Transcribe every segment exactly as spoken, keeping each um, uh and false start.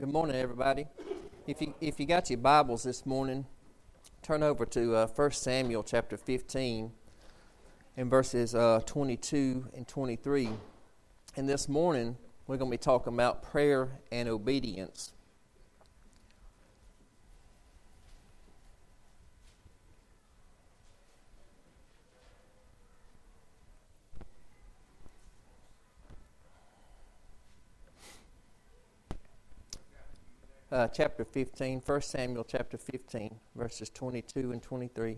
Good morning, everybody. If you if you got your Bibles this morning, turn over to uh, First Samuel chapter fifteen and verses uh, twenty-two and twenty-three. And this morning, we're going to be talking about prayer and obedience. Uh, chapter fifteen, First Samuel chapter fifteen, verses twenty-two and twenty-three.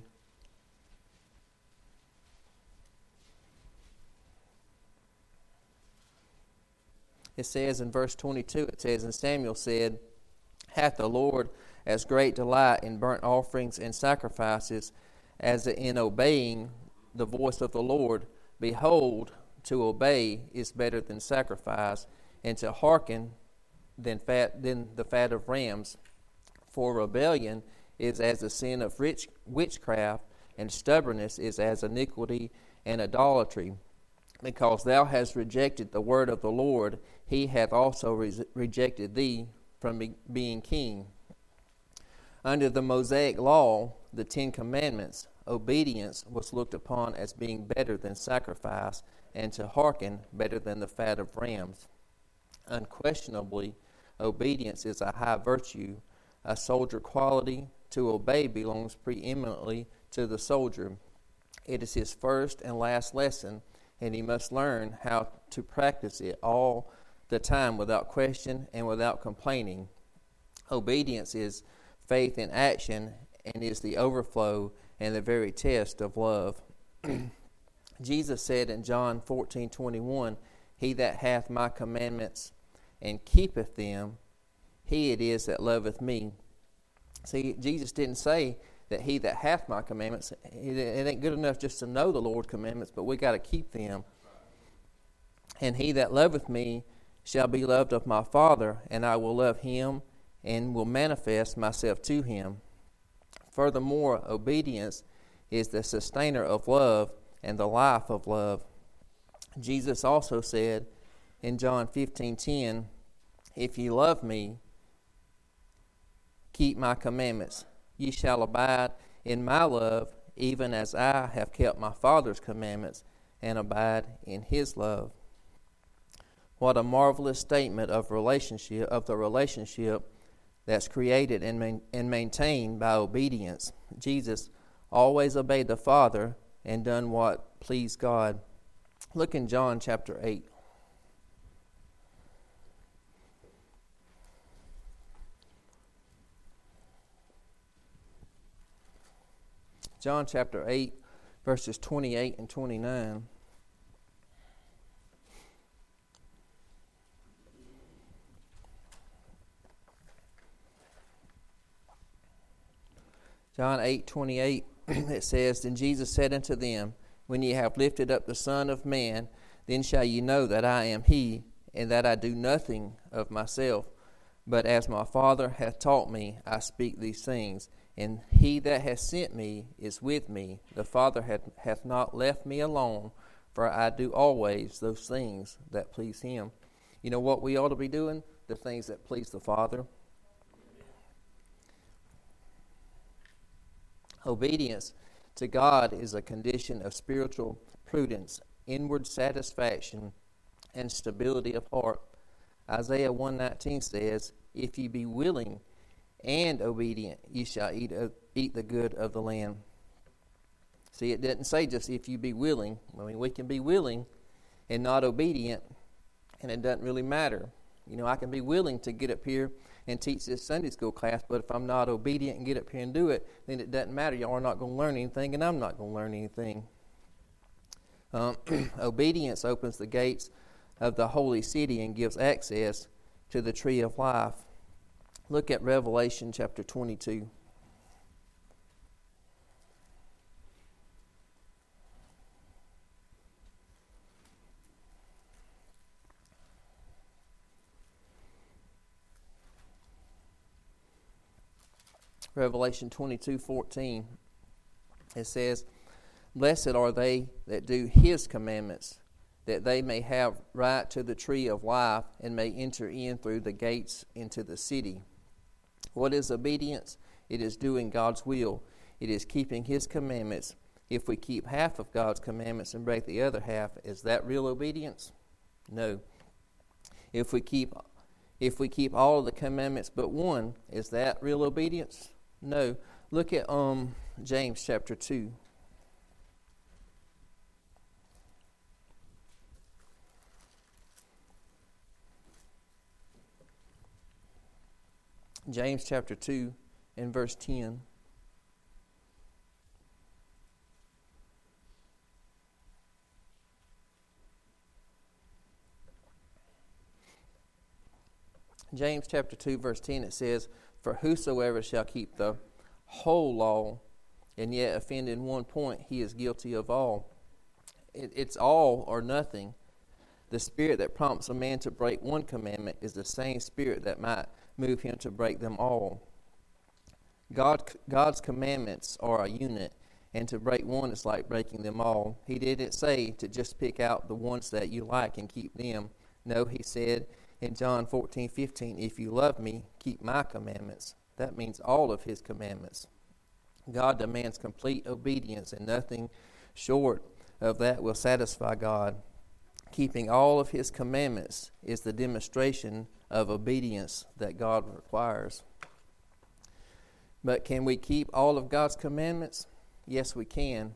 It says in verse twenty-two, it says, And Samuel said, Hath the Lord as great delight in burnt offerings and sacrifices as in obeying the voice of the Lord? Behold, to obey is better than sacrifice, and to hearken than fat than the fat of rams. For rebellion is as the sin of rich witchcraft, and stubbornness is as iniquity and idolatry. Because thou hast rejected the word of the Lord, he hath also re- rejected thee from be- being king. Under the Mosaic law, the Ten Commandments, obedience was looked upon as being better than sacrifice, and to hearken better than the fat of rams. Unquestionably, obedience is a high virtue, a soldier quality. To obey belongs preeminently to the soldier. It is his first and last lesson, and he must learn how to practice it all the time without question and without complaining. Obedience is faith in action and is the overflow and the very test of love. Jesus said in John fourteen twenty-one, He that hath my commandments and keepeth them, he it is that loveth me. See, Jesus didn't say that he that hath my commandments. It ain't good enough just to know the Lord's commandments, but we got to keep them. And he that loveth me shall be loved of my Father, and I will love him and will manifest myself to him. Furthermore, obedience is the sustainer of love and the life of love. Jesus also said in John fifteen ten, If ye love me, keep my commandments. Ye shall abide in my love, even as I have kept my Father's commandments and abide in his love. What a marvelous statement of relationship of the relationship that's created and, main, and maintained by obedience. Jesus always obeyed the Father and done what pleased God. Look in John chapter eight. John chapter eight, verses twenty-eight and twenty-nine. John eight twenty-eight, it says, Then Jesus said unto them, When ye have lifted up the Son of Man, then shall ye know that I am he, and that I do nothing of myself, but as my Father hath taught me, I speak these things. And he that hath sent me is with me. The Father hath, hath not left me alone, for I do always those things that please him. You know what we ought to be doing? The things that please the Father. Obedience to God is a condition of spiritual prudence, inward satisfaction, and stability of heart. Isaiah one nineteen says, If ye be willing and obedient, ye shall eat uh, eat the good of the land. See, it didn't say just if you be willing. I mean, we can be willing and not obedient, and it doesn't really matter. You know, I can be willing to get up here and teach this Sunday school class, but if I'm not obedient and get up here and do it, then it doesn't matter. Y'all are not going to learn anything, and I'm not going to learn anything. Um, obedience opens the gates of the holy city and gives access to the tree of life. Look at Revelation chapter twenty-two. Revelation twenty-two fourteen. It says, Blessed are they that do his commandments, that they may have right to the tree of life and may enter in through the gates into the city. What is obedience? It is doing God's will. It is keeping His commandments. If we keep half of God's commandments and break the other half, is that real obedience? No. If we keep if we keep all of the commandments but one, is that real obedience? No. Look at um James chapter two. James chapter two and verse ten. James chapter two verse ten, it says, "For whosoever shall keep the whole law and yet offend in one point, he is guilty of all." It, it's all or nothing. The spirit that prompts a man to break one commandment is the same spirit that might move him to break them all. God, God's commandments are a unit, and to break one is like breaking them all. He didn't say to just pick out the ones that you like and keep them. No, He said in John fourteen fifteen, "If you love me, keep my commandments." That means all of His commandments. God demands complete obedience, and nothing short of that will satisfy God. Keeping all of His commandments is the demonstration of obedience that God requires. But can we keep all of God's commandments? Yes, we can.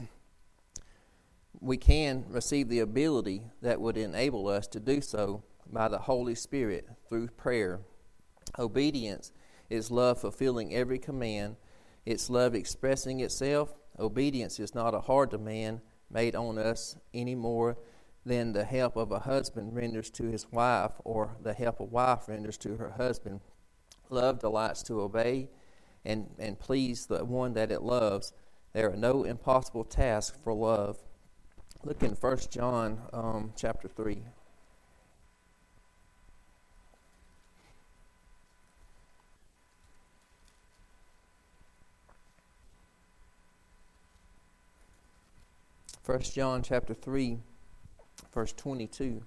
We can receive the ability that would enable us to do so by the Holy Spirit through prayer. Obedience is love fulfilling every command. It's love expressing itself. Obedience is not a hard demand made on us any more than the help of a husband renders to his wife or the help a wife renders to her husband. Love delights to obey and, and please the one that it loves. There are no impossible tasks for love. Look in First John um, chapter three. First John chapter three, verse twenty-two.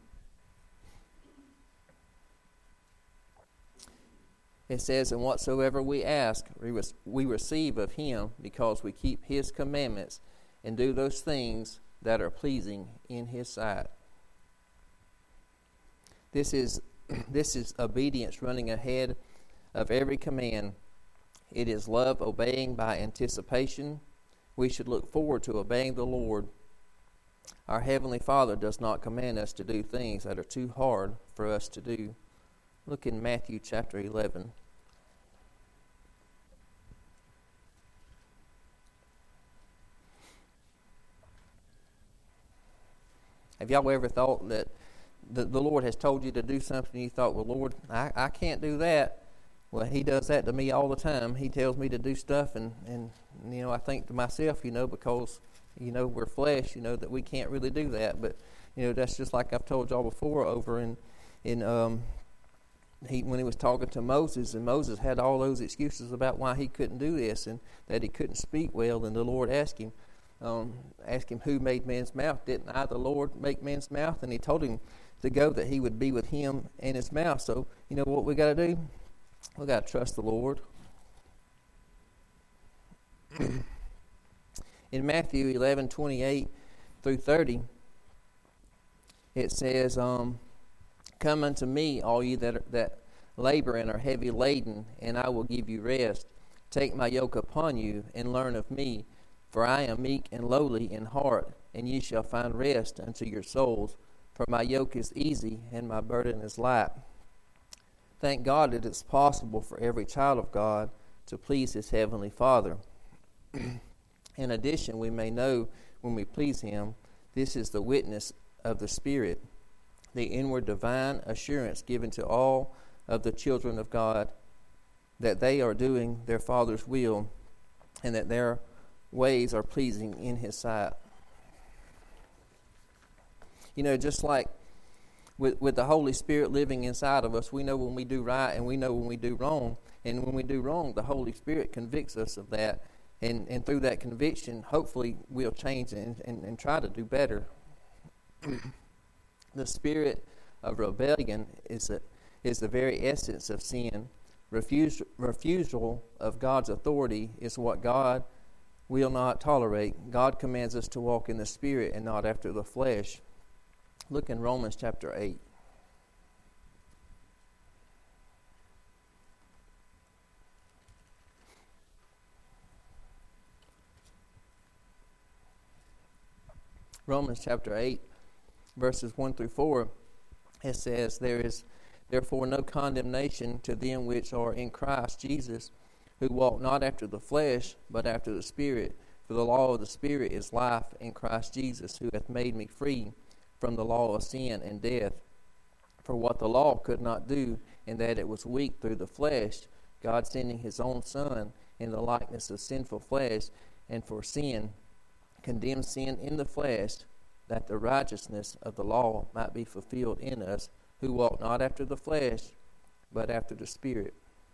It says, "And whatsoever we ask, we receive of Him, because we keep His commandments and do those things that are pleasing in His sight." This is this is obedience running ahead of every command. It is love obeying by anticipation. We should look forward to obeying the Lord. Our Heavenly Father does not command us to do things that are too hard for us to do. Look in Matthew chapter eleven. Have y'all ever thought that the, the Lord has told you to do something and you thought, well, Lord, I, I can't do that? Well, He does that to me all the time. He tells me to do stuff, and, and you know, I think to myself, you know, because, you know, we're flesh, you know, that we can't really do that. But, you know, that's just like I've told y'all before over in, in um, he when He was talking to Moses, and Moses had all those excuses about why he couldn't do this and that he couldn't speak well, and the Lord asked him, um, asked him, "Who made man's mouth? Didn't I, the Lord, make man's mouth?" And He told him to go, that He would be with him and his mouth. So, you know what we got to do? We got to trust the Lord. In Matthew eleven twenty-eight through thirty, it says, um, "Come unto me, all ye that are, that labor and are heavy laden, and I will give you rest. Take my yoke upon you, and learn of me, for I am meek and lowly in heart, and ye shall find rest unto your souls. For my yoke is easy, and my burden is light." Thank God that it's possible for every child of God to please his Heavenly Father. In addition, we may know when we please Him, this is the witness of the Spirit, the inward divine assurance given to all of the children of God, that they are doing their Father's will and that their ways are pleasing in His sight. You know, just like With, with the Holy Spirit living inside of us, we know when we do right and we know when we do wrong. And when we do wrong, the Holy Spirit convicts us of that. And, and through that conviction, hopefully we'll change and, and, and try to do better. The spirit of rebellion is, a, is the very essence of sin. Refuse, refusal of God's authority is what God will not tolerate. God commands us to walk in the Spirit and not after the flesh. Look in Romans chapter eight. Romans chapter eight, verses one through four, it says, There is therefore no condemnation to them which are in Christ Jesus, who walk not after the flesh, but after the Spirit. For the law of the Spirit is life in Christ Jesus, who hath made me free from the law of sin and death. For what the law could not do, in that it was weak through the flesh, God sending his own Son in the likeness of sinful flesh, and for sin, condemned sin in the flesh, that the righteousness of the law might be fulfilled in us, who walk not after the flesh, but after the Spirit.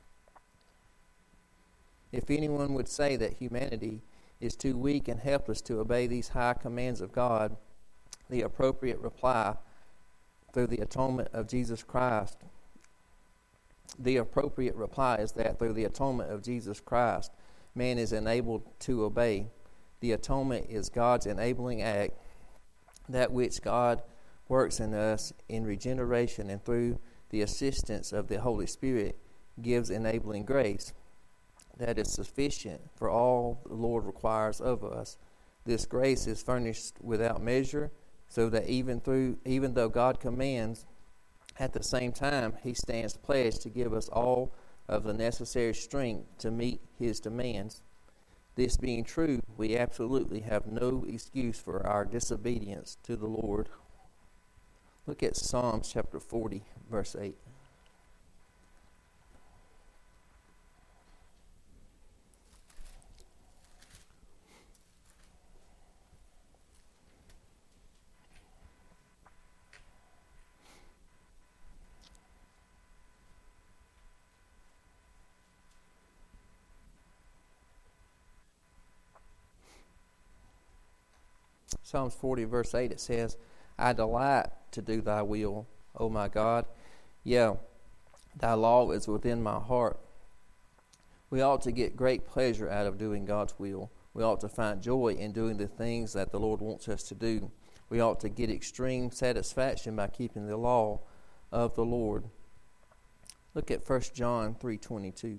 If anyone would say that humanity is too weak and helpless to obey these high commands of God, the appropriate reply through the atonement of Jesus Christ, the appropriate reply is that through the atonement of Jesus Christ, man is enabled to obey. The atonement is God's enabling act, that which God works in us in regeneration and through the assistance of the Holy Spirit gives enabling grace that is sufficient for all the Lord requires of us. This grace is furnished without measure, so that even through even though God commands, at the same time he stands pledged to give us all of the necessary strength to meet his demands. This being true, we absolutely have no excuse for our disobedience to the Lord. Look at Psalms chapter forty, verse eight. Psalms forty, verse eight, it says, I delight to do thy will, O my God. Yeah, thy law is within my heart. We ought to get great pleasure out of doing God's will. We ought to find joy in doing the things that the Lord wants us to do. We ought to get extreme satisfaction by keeping the law of the Lord. Look at First John three twenty-two.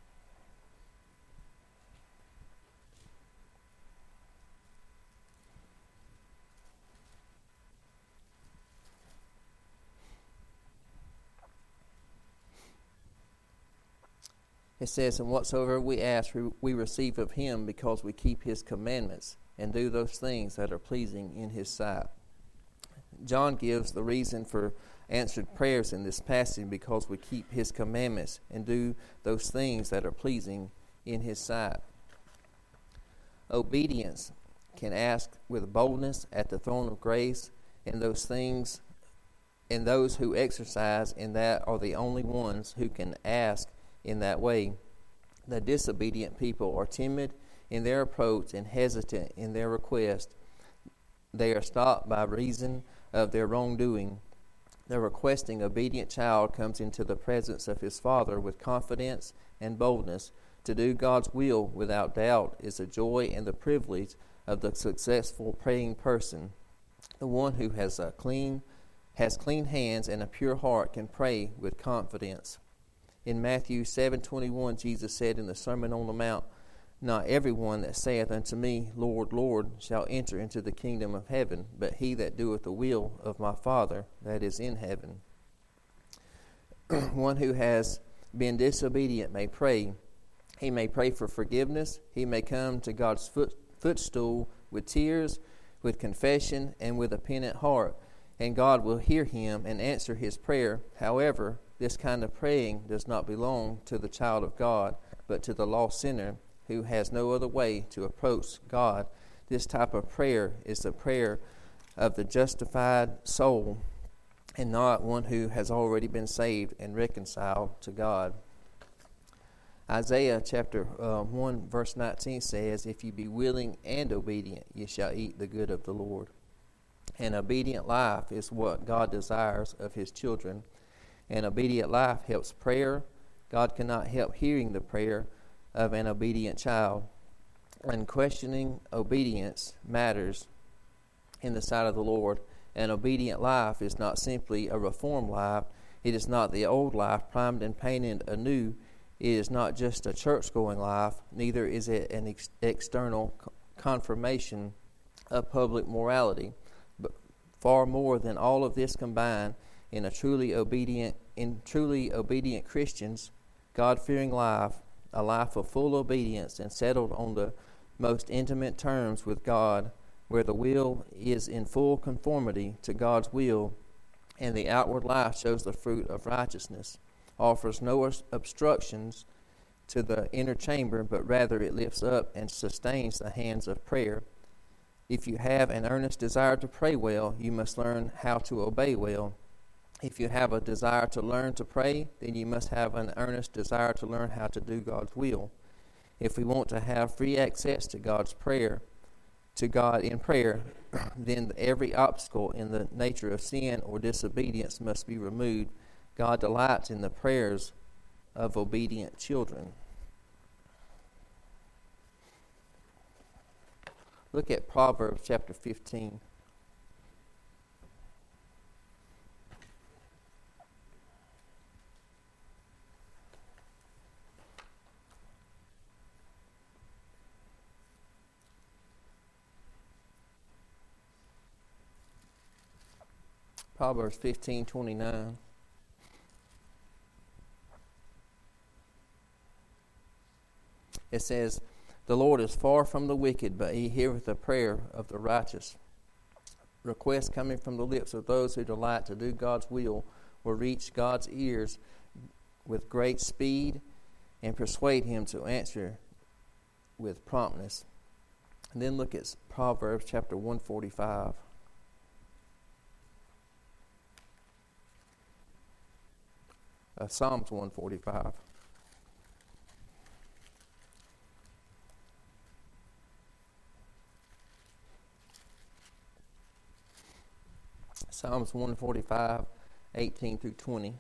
It says, And whatsoever we ask, we receive of him, because we keep his commandments and do those things that are pleasing in his sight. John gives the reason for answered prayers in this passage, because we keep his commandments and do those things that are pleasing in his sight. Obedience can ask with boldness at the throne of grace, and those things, and those who exercise in that are the only ones who can ask in that way. The disobedient people are timid in their approach and hesitant in their request. They are stopped by reason of their wrongdoing. The requesting obedient child comes into the presence of his Father with confidence and boldness. To do God's will without doubt is the joy and the privilege of the successful praying person. The one who has a clean has clean hands and a pure heart can pray with confidence. In Matthew seven twenty-one, Jesus said in the Sermon on the Mount, Not everyone that saith unto me, Lord, Lord, shall enter into the kingdom of heaven, but he that doeth the will of my Father that is in heaven. One who has been disobedient may pray. He may pray for forgiveness. He may come to God's foot, footstool with tears, with confession, and with a penitent heart, and God will hear him and answer his prayer. However, this kind of praying does not belong to the child of God, but to the lost sinner who has no other way to approach God. This type of prayer is the prayer of the justified soul, and not one who has already been saved and reconciled to God. Isaiah chapter uh, one verse nineteen says, If you be willing and obedient, ye shall eat the good of the Lord. An obedient life is what God desires of his children. An obedient life helps prayer. God cannot help hearing the prayer of an obedient child. Unquestioning obedience matters in the sight of the Lord. An obedient life is not simply a reformed life. It is not the old life primed and painted anew. It is not just a church-going life. Neither is it an ex- external confirmation of public morality. But far more than all of this combined, in a truly obedient, in truly obedient Christians, God-fearing life, a life of full obedience and settled on the most intimate terms with God, where the will is in full conformity to God's will, and the outward life shows the fruit of righteousness, offers no obstructions to the inner chamber, but rather it lifts up and sustains the hands of prayer. If you have an earnest desire to pray well, you must learn how to obey well. If you have a desire to learn to pray, then you must have an earnest desire to learn how to do God's will. If we want to have free access to God's prayer, to God in prayer, then every obstacle in the nature of sin or disobedience must be removed. God delights in the prayers of obedient children. Look at Proverbs chapter fifteen. Proverbs fifteen twenty-nine. It says, "The Lord is far from the wicked, but he heareth the prayer of the righteous." Requests coming from the lips of those who delight to do God's will will reach God's ears with great speed and persuade him to answer with promptness. And then look at Proverbs chapter one forty-five. Uh, Psalms one forty-five. Psalms one forty-five, eighteen through twenty.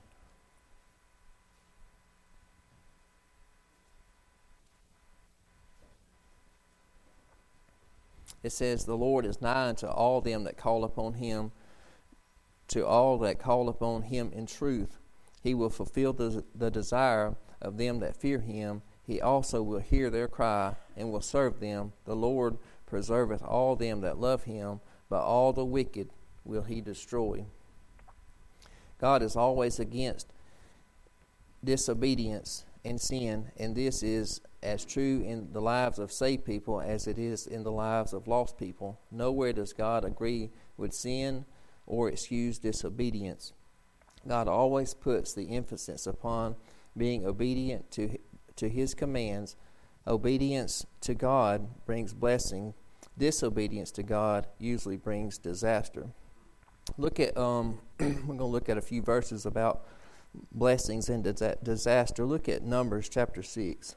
It says, "The Lord is nigh unto all them that call upon him, to all that call upon him in truth. He will fulfill the, the desire of them that fear him. He also will hear their cry and will serve them. The Lord preserveth all them that love him, but all the wicked will he destroy." God is always against disobedience and sin, and this is as true in the lives of saved people as it is in the lives of lost people. Nowhere does God agree with sin or excuse disobedience. God always puts the emphasis upon being obedient to to his commands. Obedience to God brings blessing. Disobedience to God usually brings disaster. Look at um, we're going to look at a few verses about blessings and disa- disaster. Look at Numbers chapter six.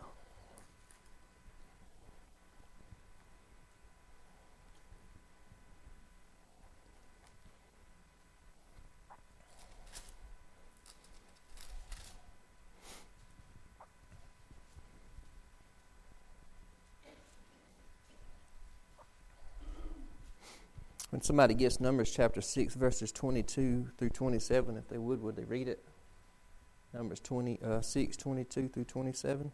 When somebody gets Numbers chapter six, verses twenty-two through twenty-seven, if they would, would they read it? Numbers twenty, uh, six, twenty-two through twenty-seven.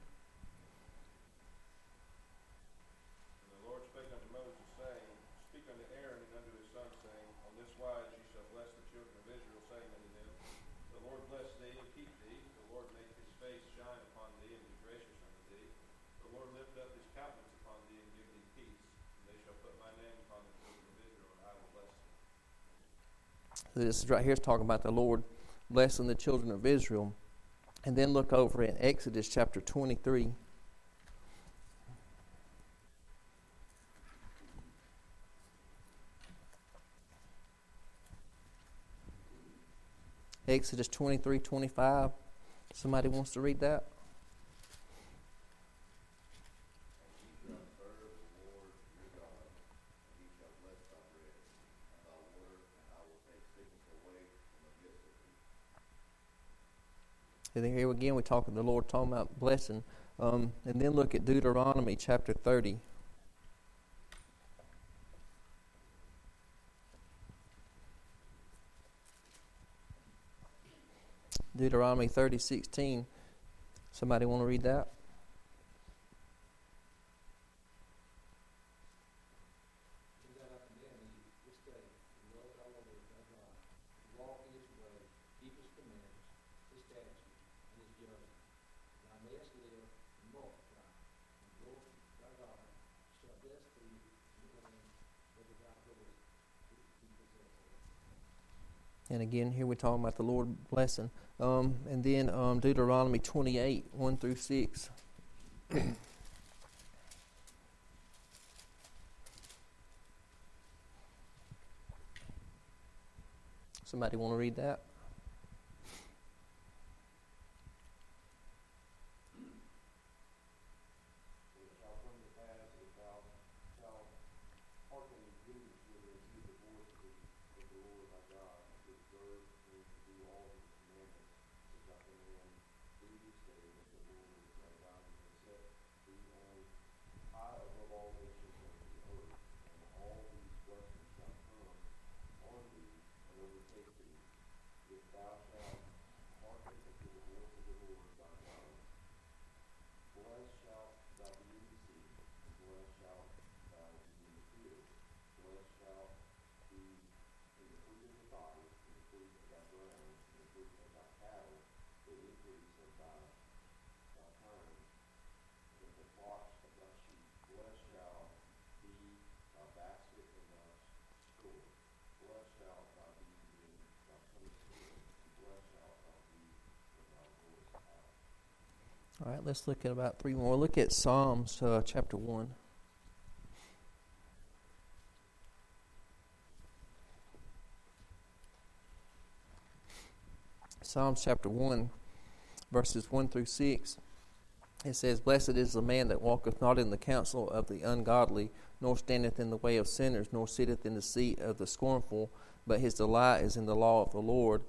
And the Lord spake unto Moses, saying, Speak unto Aaron and unto his sons, saying, On this wise ye shall bless the children of Israel, saying unto them, The Lord bless thee and keep thee. The Lord make his face shine upon thee and be gracious unto thee. The Lord lift up his countenance upon thee and give thee peace. And they shall put my name upon the children of Israel, and I will bless them. So this is right here is talking about the Lord blessing the children of Israel. And then look over in Exodus chapter twenty-three. Exodus twenty-three, twenty-five. Somebody wants to read that? And ye shall serve the Lord your God, and he shall bless thy bread, and thy water, So then here again, we're talking the Lord talking about blessing. Um, and then look at Deuteronomy chapter thirty. Deuteronomy thirty sixteen. Somebody want to read that? And again, here we're talking about the Lord blessing. Um, and then um, Deuteronomy twenty-eight, one through six. Somebody want to read that? All right, let's look at about three more. Look at Psalms uh, chapter one. Psalms chapter one, verses one through six. It says, "Blessed is the man that walketh not in the counsel of the ungodly, nor standeth in the way of sinners, nor sitteth in the seat of the scornful, but his delight is in the law of the Lord.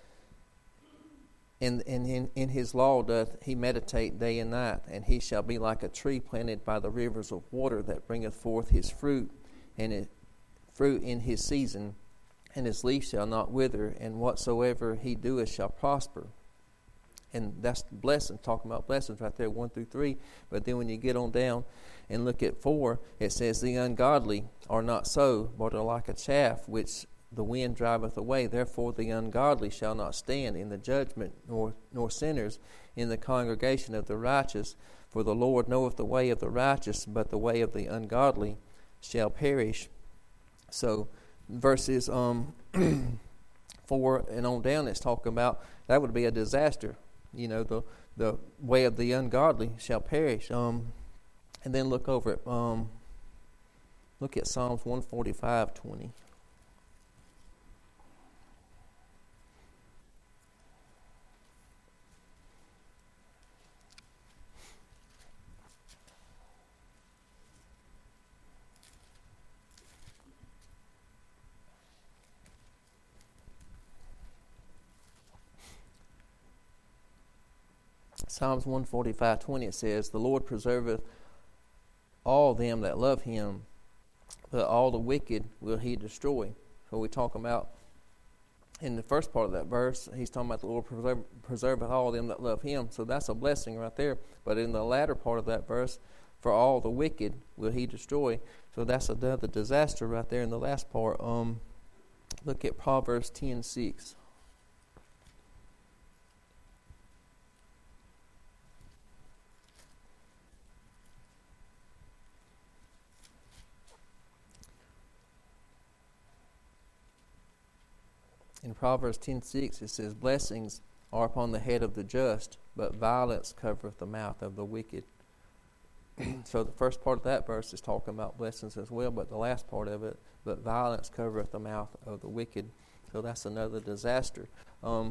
And, and in, in his law doth he meditate day and night, and he shall be like a tree planted by the rivers of water that bringeth forth his fruit, and it, fruit in his season, and his leaf shall not wither, and whatsoever he doeth shall prosper." And that's the blessing, talking about blessings right there, one through three. But then when you get on down and look at four, it says, "The ungodly are not so, but are like a chaff which the wind driveth away. Therefore the ungodly shall not stand in the judgment, nor nor sinners in the congregation of the righteous. For the Lord knoweth the way of the righteous, but the way of the ungodly shall perish." So verses um, four and on down, it's talking about that would be a disaster. You know, the the way of the ungodly shall perish. Um, and then look over at um, look at Psalms one forty-five, twenty. Psalms one forty-five, twenty, it says, "The Lord preserveth all them that love him, but all the wicked will he destroy." So we talk about, in the first part of that verse, he's talking about the Lord preserve, preserveth all them that love him. So that's a blessing right there. But in the latter part of that verse, "For all the wicked will he destroy." So that's another disaster right there in the last part. Um, look at Proverbs ten six. In Proverbs ten six, it says, "Blessings are upon the head of the just, but violence covereth the mouth of the wicked." So the first part of that verse is talking about blessings as well, but the last part of it, "But violence covereth the mouth of the wicked." So that's another disaster. Um,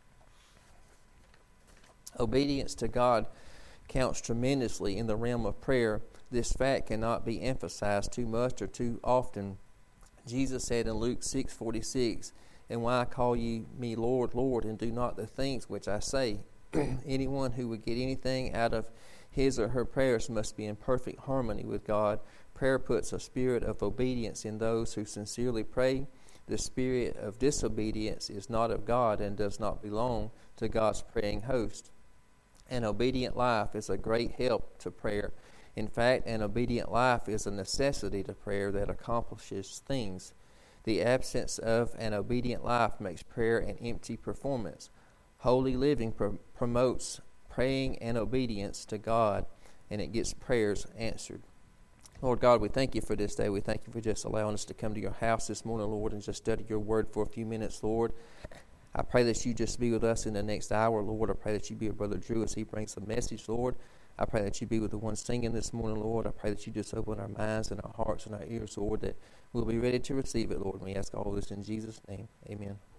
obedience to God counts tremendously in the realm of prayer. This fact cannot be emphasized too much or too often. Jesus said in Luke six forty-six, "And why call ye me Lord, Lord, and do not the things which I say?" Anyone who would get anything out of his or her prayers must be in perfect harmony with God. Prayer puts a spirit of obedience in those who sincerely pray. The spirit of disobedience is not of God and does not belong to God's praying host. An obedient life is a great help to prayer. In fact, an obedient life is a necessity to prayer that accomplishes things. The absence of an obedient life makes prayer an empty performance. Holy living pro- promotes praying and obedience to God, and it gets prayers answered. Lord God, we thank you for this day. We thank you for just allowing us to come to your house this morning, Lord, and just study your word for a few minutes, Lord. I pray that you just be with us in the next hour, Lord. I pray that you be with Brother Drew as he brings the message, Lord. I pray that you be with the one singing this morning, Lord. I pray that you just open our minds and our hearts and our ears, Lord, that we'll be ready to receive it, Lord. And we ask all this in Jesus' name. Amen.